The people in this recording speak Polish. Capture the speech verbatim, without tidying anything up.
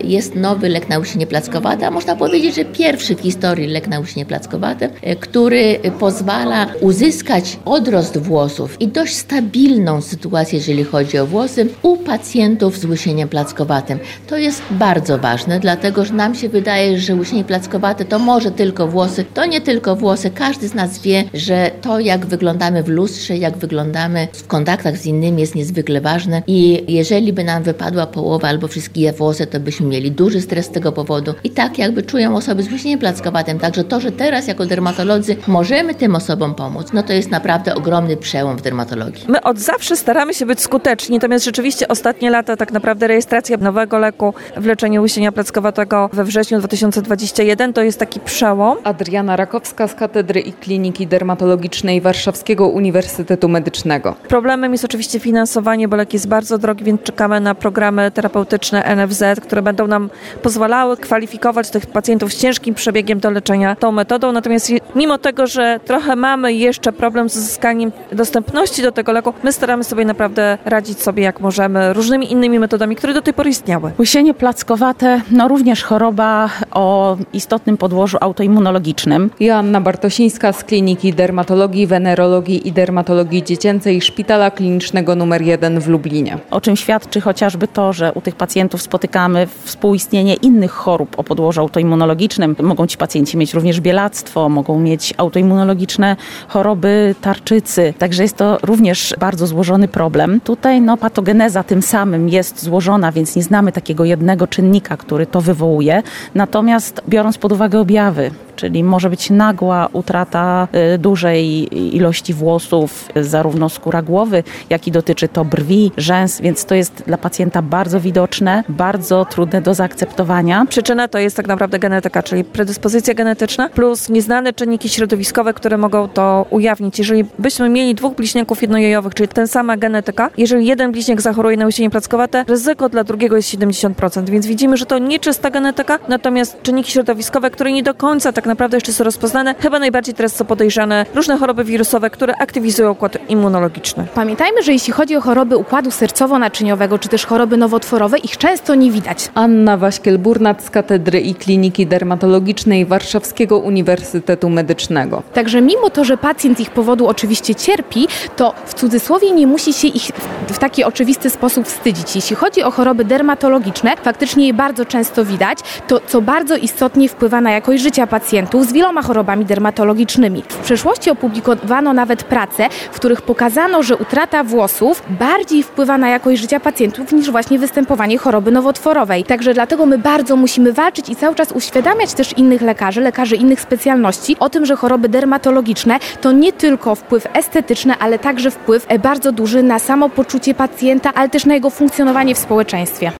jest nowy lek na łysienie plackowate, a można powiedzieć, że pierwszy w historii lek na łysienie plackowate, który pozwala uzyskać odrost włosów i dość stabilną sytuację, jeżeli chodzi o włosy, u pacjentów z łysieniem plackowatym. To jest bardzo ważne, dlatego że nam się wydaje, że łysienie plackowate to może tylko włosy. To nie tylko włosy. Każdy z nas wie, że to, jak wyglądamy w lustrze, jak wyglądamy w kontaktach z innymi, jest niezwykle ważne i jeżeli by nam wypadła połowa albo wszystkie włosy, to byśmy mieli duży stres z tego powodu. I tak jakby czują osoby z łysieniem plackowatym. Także to, że teraz jako dermatolodzy możemy tym osobom pomóc, no to jest naprawdę ogromny przełom w dermatologii. My od zawsze staramy się być skuteczni, natomiast rzeczywiście ostatnie lata tak naprawdę rejestracja nowego leku w leczeniu łysienia plackowatego we wrześniu dwa tysiące dwudziestym pierwszym to jest taki przełom. Adriana Rakowska z Katedry i Kliniki Dermatologicznej Warszawskiego Uniwersytetu Medycznego. Problemem jest oczywiście finansowanie, bo lek jest bardzo drogi, więc czekamy na programy terapeutyczne N F Z, które będą nam pozwalały kwalifikować tych pacjentów z ciężkim przebiegiem do leczenia tą metodą. Natomiast mimo tego, że trochę mamy jeszcze problem z uzyskaniem dostępności do tego leku, my staramy sobie naprawdę radzić sobie jak możemy różnymi innymi metodami, które do tej pory istniały. Łysienie plackowate, no również choroba o istotnym podłożu autoimmunologicznym. Joanna Bartosińska z Kliniki Dermatologii, Wenerologii i Dermatologii Dziecięcej Szpitala Klinicznego numer jeden w Lublinie. O czym świadczy chociażby to, że u tych pacjentów spotykamy współistnienie innych chorób o podłożu autoimmunologicznym. Mogą ci pacjenci mieć również bielactwo, mogą mieć autoimmunologiczne choroby tarczycy. Także jest to również bardzo złożony problem. Tutaj no, patogeneza tym samym jest złożona, więc nie znamy takiego jednego czynnika, który to wywołuje. Natomiast biorąc pod uwagę objawy, czyli może być nagła utrata y, dużej ilości włosów, y, zarówno skóra głowy, jak i dotyczy to brwi, rzęs, więc to jest dla pacjenta bardzo widoczne, bardzo trudne do zaakceptowania. Przyczyna to jest tak naprawdę genetyka, czyli predyspozycja genetyczna plus nieznane czynniki środowiskowe, które mogą to ujawnić. Jeżeli byśmy mieli dwóch bliźniaków jednojajowych, czyli ten sama genetyka, jeżeli jeden bliźniak zachoruje na łysienie plackowate, ryzyko dla drugiego jest siedemdziesiąt procent, więc widzimy, że to nieczysta genetyka, natomiast czynniki środowiskowe, które nie do końca tak naprawdę jeszcze są rozpoznane, chyba najbardziej teraz są podejrzane różne choroby wirusowe, które aktywizują układ immunologiczny. Pamiętajmy, że jeśli chodzi o choroby układu sercowo-naczyniowego, czy też choroby nowotworowe, ich często nie widać. Anna Waśkiel-Burnat z Katedry i Kliniki Dermatologicznej Warszawskiego Uniwersytetu Medycznego. Także mimo to, że pacjent z ich powodu oczywiście cierpi, to w cudzysłowie nie musi się ich w taki oczywisty sposób wstydzić. Jeśli chodzi o choroby dermatologiczne, faktycznie je bardzo często widać, to co bardzo istotnie wpływa na jakość życia pacjentów z wieloma chorobami dermatologicznymi. W przeszłości opublikowano nawet prace, w których pokazano, że utrata włosów bardziej wpływa na jakość życia pacjentów niż właśnie występowanie choroby nowotworowej. Także dlatego my bardzo musimy walczyć i cały czas uświadamiać też innych lekarzy, lekarzy innych specjalności o tym, że choroby dermatologiczne to nie tylko wpływ estetyczny, ale także wpływ bardzo duży na samopoczucie pacjenta, ale też na jego funkcjonowanie w społeczeństwie.